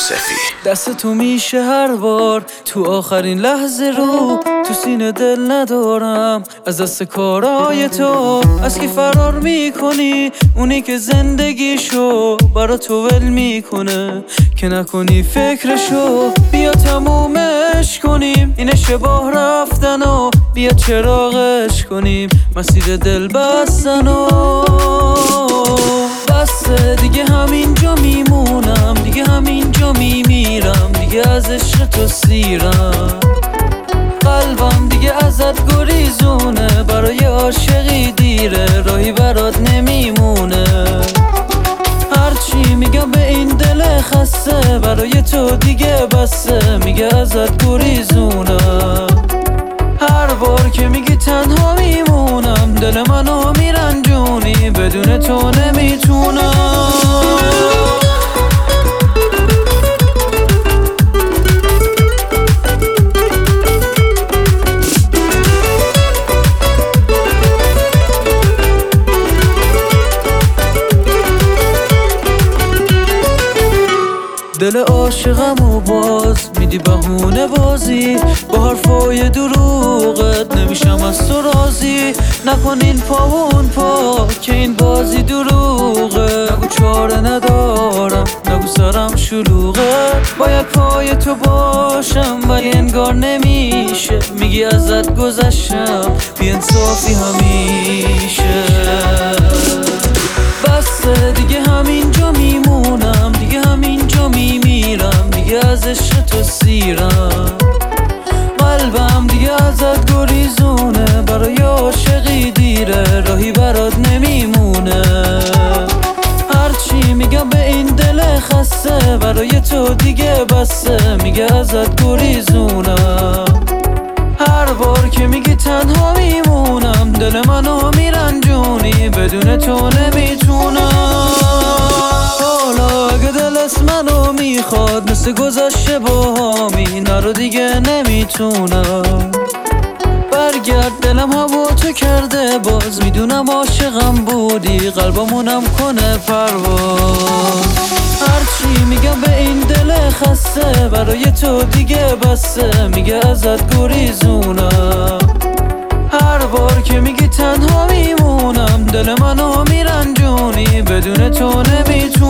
یوسفی. دست تو میشه هر بار تو آخرین لحظه رو تو سینه دل ندارم از دست کارای تو. از کی فرار میکنی؟ اونی که زندگیشو برا تو ول میکنه که نکنی فکرشو. بیا تمومش کنیم این اشتباه رفتن و بیا چراغش کنیم مسیر دل بستنو. بسه دیگه همینجا میمونم، دیگه همینجا میمیرم، دیگه از عشق تو سیرم. قلبم دیگه ازت گریزونه، برای عاشقی دیره، راهی برات نمیمونه. هرچی میگم به این دل خسته، برای تو دیگه بسه، میگه ازت گریزونم. هر بار که میگی تنها میمونم، دل منو میرنجونی، بدون تو نمیتونم. دل عاشقمو باز میدی بهونه بازی، با حرفای دروغت نمیشم از تو راضی. نکن این پا و اون پا که این بازی دروغه. نگو چاره ندارم، نگو سرم شلوغه. باید پای تو باشم ولی انگار نمیشه، میگی ازت گذشتم بی انصافی همیشه. بسه دیگه همینجا میمونم، دیگه همینجا میمیرم، دیگه از عشق تو سیرم. قلبم دیگه ازت گریزونه، برای عاشقی دیره، راهی برات نمیمونه. هرچی میگم به این دل خسته، برای تو دیگه بسه، میگه ازت گریزونم. هر بار که میگی تنها میمونم، دل منو میرنجونی، بدون تو نمیتونم. حالا اگه دلت منو میخواد مثل گذشته باهامی، نرو دیگه نمیتونم. برگرد دلم هوا تو کرده باز، میدونم عاشقم بودی، قلبمونم کنه پرواز. هرچی میگم به این دل خسته، برای تو دیگه بسه، میگه ازت گریزونم. هر بار که میگی تنها میمونم، دل منو میرنجونی، بدون تو نمیتونم.